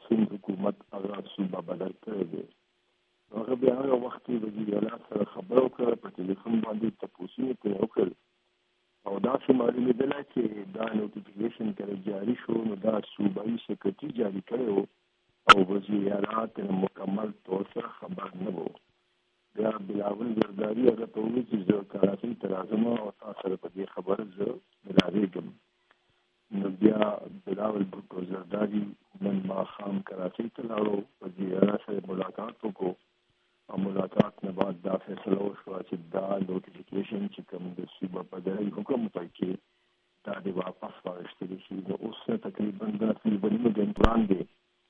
سند حکومت هغه صوبه بدل کړی دی. هغه بیا هغه وخت کې وزیر اعلی سره خبرو وکړه، په ټلیفون باندې تپوسونه ترې وکړل او داسې معلومېدله چې دا نوټیفیکیشن کله جاري شو نو دا صوبایي سکرټري جاري کړی و او وزیر اعلی ترې مکمل طور سره خبر نه و. بیا بلاول زرداري هغه ته وویل چې زه کراچۍ ته راځم او تا سره په دې خبره زه ملاوېږم. نو بیا بلاول بھټو زرداري نن ماښام کراچۍ ته لاړو، وزیر اعلی سره ملاقات وکړو او ملاقات نه بعد دا فیصله وشوه چې دا نوټیفیکیشن چې کوم د صوبه بدلۍ حکم پکې دا د واپس واخیستل شي. نو اوس تقریبا دا تقریبا نیمه ګنټه وړاندې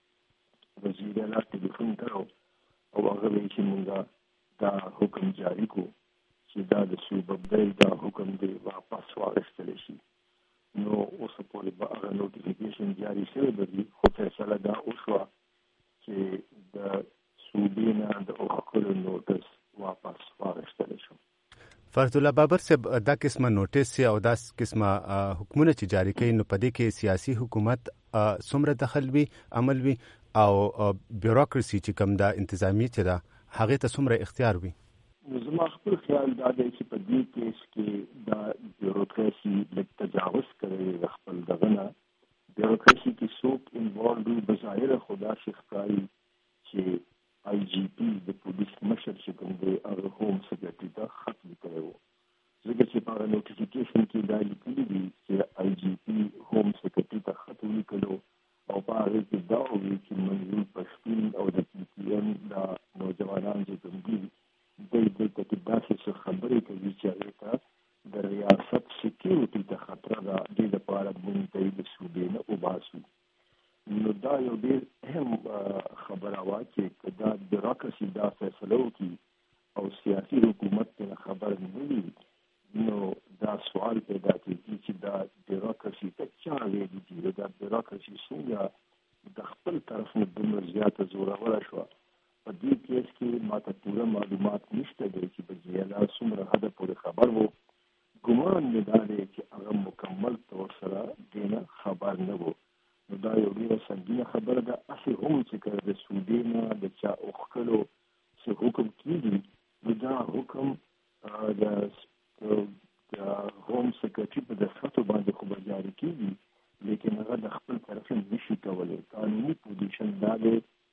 وزیر اعلی ټلیفون کړو او هغه وایي چې موږ دا حکم جاری کو چې دا د صوبه بدلۍ دا حکم دی واپس واخیستل شي. نو اوس پورې به هغه نوټیفیکیشن جاری شوی دی، خو فیصله دا وشوه چې د صوبې نه د اوښکلو نوټس واپس واخیستل شو. فرد الله بابر صاحب، دا قسمه نوټس او دا قسمه حکمونه چې جاری کوي نو په دې کې سیاسي حکومت څومره دخل وي، عمل وي او بیوروکراسي چې کوم دا انتظامی چې دا هغه ته څومره اختیار وي؟ زما خپل خیال دا دی چې په دې کیس کې دا بیوروکراسي لږ تجاوز کوي د خپل دغه نه. بیوروکراسي کې څوک انوالو وي بظاهره خو داسې ښکاري چې آی جی پي د پولیس مشر چې کوم دی هغه هوم سیکرټري ته خط لیکلی و، ځکه چې په هغه نوټیفیکیشن کې دا لیکلي دي چې آی جی پي هوم سیکرټري ته خط ولیکلو او په هغې کې دا وویل چې منظور پښتون او د پي ټي ایم دا نوجوانان چې کوم دي دوی دلته کې داسې څه خبرې کوي چې هغې ته د ریاست سکیورټي ته خطره ده، دې لپاره موږ ته یې د صوبې نه وباسو. نو دا یو ډېر اهم خبره وه چې که دا بیوروکراسي دا فیصله وکړي او سیاسي حکومت ته خبر نه وي نو دا سوال پیدا کېږي چې دا بیوروکراسي ته چا ویلي دي، دا بیوروکراسي څنګه د خپل طرف نه دومره زیاته زوروره شوه. په دې کیس کې ماته پوره معلومات نشته دی چې وزیر اعلی څومره حده پورې خبر و. ګمان مې دا دی چې هغه مکمل طور سره دې نه خبر نه و. نو دا یو ډېره سنګینه خبره ده. هسې هم چې کله د صوبې نه د چا اوښکلو چې حکم کېږي نو دا حکم د هوم سیکرټري په دستخطو باندې خو به جاري کېږي، لیکن هغه د خپل طرف نه نشي کولی. قانوني پوزیشن دا دی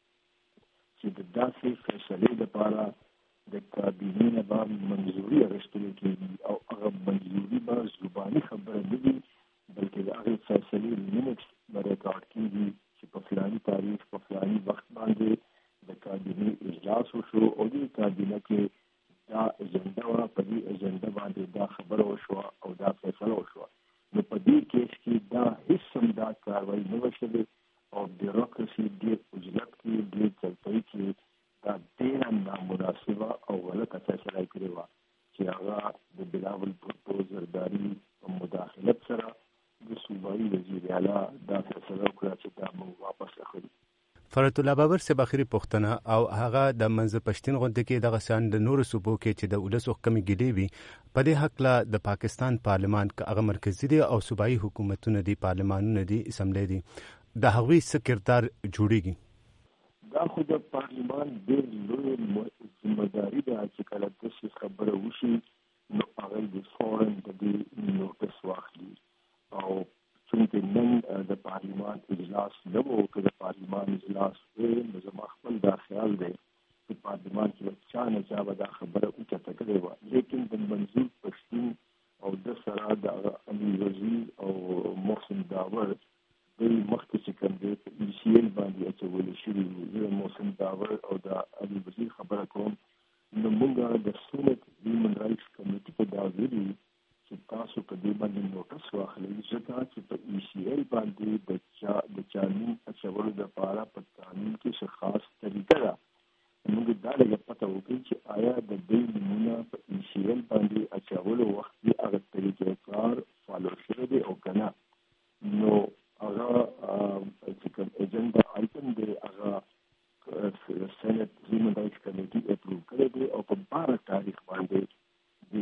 چې د داسې فیصلې لپاره د کابینې نه به منظوري اخیستل کېږي او هغه منظوري به زباني خبره نه وي بلکې د هغې فیصلې مینټس به ریکارډ کېږي چې په فلاني تاریخ په فلاني وخت باندې د کابینې اجلاس وشو او دې کابینه کې دا اجنډه وه، په دې اجنډه باندې دا خبره وشوه او دا فیصله وشوه. نو په دې کیس کې دا هېڅ هم دا کاروایي نه وه شوې او بیوروکراسي ډېر عجلت کې ډېر چلپۍ کې دا ډېره نامناسبه او غلطه فیصله یې کړې وه چې هغه د بلاول بھټو زرداري په مداخلت سره د صوبایي وزیر اعلی دا فیصله وکړه چې دا موږ واپس اخلو. فرد الله بابر صاحب، اخري پوښتنه او هغه د منځ پښتون غونډه کې دغه شان د نورو صوبو کې چې د ولس حکومت ګډي وي په دې حق لا د پاکستان پارلمان کې هغه مرکزي دي او صوبایي حکومتونه دي، پارلمانونه دي، اسمبلی دي، د هغوی څه کردار جوړیږي؟ دا خو د پارلمان ډېر لوی ذمهداري ده چې کله داسې خبره وشي نو هغه د فورن د دې نوټس واخلي او چونکې نن د پارلمان اجلاس نه و، که د پارلمان اجلاس وی نو زما خپل دا خیال دی چې پارلمان کې چا نه چا به دا خبره اوچته کړې وه، لیکن د منظور پښتون او د سره د علي وزیر او محسن داور دوی مخکې چې کوم دی په ای سی ایل باندې اچولی شوي وو. زه د محسن داور او د علي وزیر خبره کوم نو موږ د سنت هیومن رایټس کمیټي ته دا ویلي چې تاسو په دې باندې نوټس واخلئ ځکه چې په ای سی ایل باندې د چا نوم اچولو دپاره په قانون کې څه خاص طریقه ده. موږ دا لږه پته وکړئ چې آیا د دوی نومونه په ای سی ایل باندې اچولو وخت کې هغه طریقې کار فالو شوی دی او که نه. نو هغه چې کوم ایجنډا آیټم دی هغه سینټ هیومن رایټس کمیټي اپروو کړی دی او په 12 تاریخ باندې د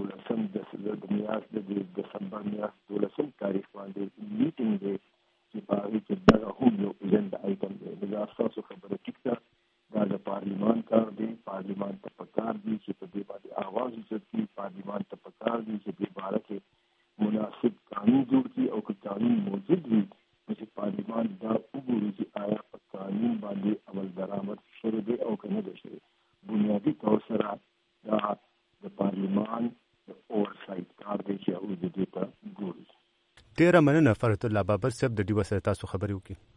12 میاشت د دسمبر میاشت 12 تاریخ باندې میټینګ دی چې په هغې کې دغه هم یو ایجنډا آیټم دی. دا اساسو خبره ټیک ده دا د پارلیمان کار دی پارلیمان ته پکار دی چې په دې باندې आवाज وکړي پارلیمان ته پکار دی چې په اړه کې مناسب قانون جوړ کړي او که قانون موجود وي چې پارلیمان دا وګوري چې آیا په قانون باندې عمل درآمد شوی دی او کنه دی شوی بنیادی طور سره دا د پارلیمان د اورسایت کار دی چې او د دې ته ګوري. ډیره مننه فرحت الله بابر صاحب د دې وسره تاسو خبرې وکړي.